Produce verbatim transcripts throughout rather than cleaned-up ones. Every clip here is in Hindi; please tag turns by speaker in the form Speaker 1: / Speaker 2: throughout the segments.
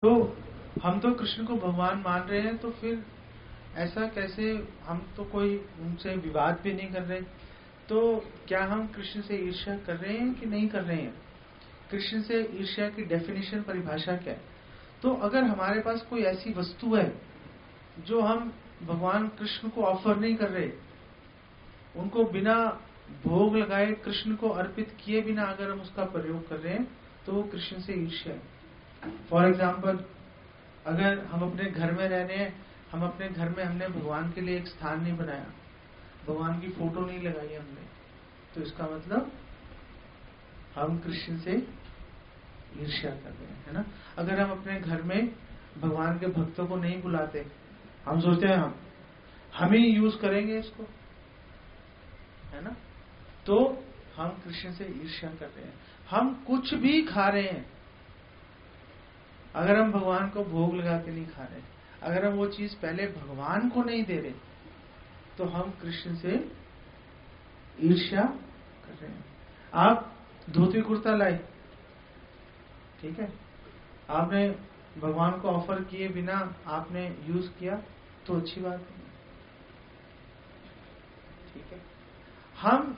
Speaker 1: तो हम तो कृष्ण को भगवान मान रहे हैं, तो फिर ऐसा कैसे? हम तो कोई उनसे विवाद भी नहीं कर रहे, तो क्या हम कृष्ण से ईर्ष्या कर रहे हैं कि नहीं कर रहे हैं? कृष्ण से ईर्ष्या की डेफिनेशन, परिभाषा क्या है? तो अगर हमारे पास कोई ऐसी वस्तु है जो हम भगवान कृष्ण को ऑफर नहीं कर रहे, उनको बिना भोग लगाए कृष्ण को अर्पित किए बिना अगर हम उसका प्रयोग कर रहे हैं, तो वो कृष्ण से ईर्ष्या है। फॉर एग्जाम्पल, अगर हम अपने घर में रह रहे हैं, हम अपने घर में हमने भगवान के लिए एक स्थान नहीं बनाया, भगवान की फोटो नहीं लगाई हमने, तो इसका मतलब हम कृष्ण से ईर्ष्या कर रहे हैं, है ना? अगर हम अपने घर में भगवान के भक्तों को नहीं बुलाते, हम सोचते हैं हम हम ही यूज करेंगे इसको, है ना? तो हम कृष्ण से ईर्ष्या कर रहे हैं। हम कुछ भी खा रहे हैं, अगर हम भगवान को भोग लगा के नहीं खा रहे, अगर हम वो चीज पहले भगवान को नहीं दे रहे, तो हम कृष्ण से ईर्ष्या कर रहे हैं। आप धोती कुर्ता लाए, ठीक है, आपने भगवान को ऑफर किए बिना आपने यूज किया, तो अच्छी बात है, ठीक है। हम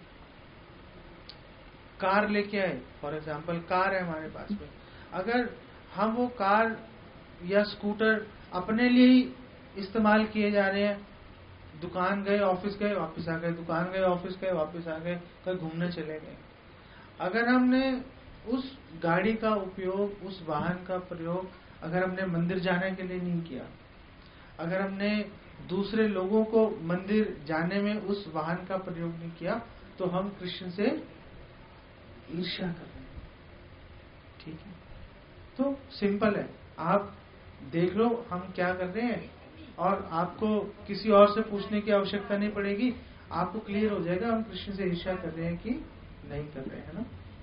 Speaker 1: कार लेके आए, फॉर एग्जाम्पल कार है हमारे पास में, अगर हम वो कार या स्कूटर अपने लिए ही इस्तेमाल किए जा रहे हैं, दुकान गए, ऑफिस गए, वापस आ गए, दुकान गए, ऑफिस गए, वापस आ गए, कहीं घूमने चले गए, अगर हमने उस गाड़ी का उपयोग, उस वाहन का प्रयोग अगर हमने मंदिर जाने के लिए नहीं किया, अगर हमने दूसरे लोगों को मंदिर जाने में उस वाहन का प्रयोग नहीं किया, तो हम कृष्ण से ईर्ष्या कर रहे हैं, ठीक है। तो सिंपल है, आप देख लो हम क्या कर रहे हैं, और आपको किसी और से पूछने की आवश्यकता नहीं पड़ेगी, आपको क्लियर हो जाएगा हम कृष्ण से ईर्ष्या कर रहे हैं कि नहीं कर रहे हैं, है ना?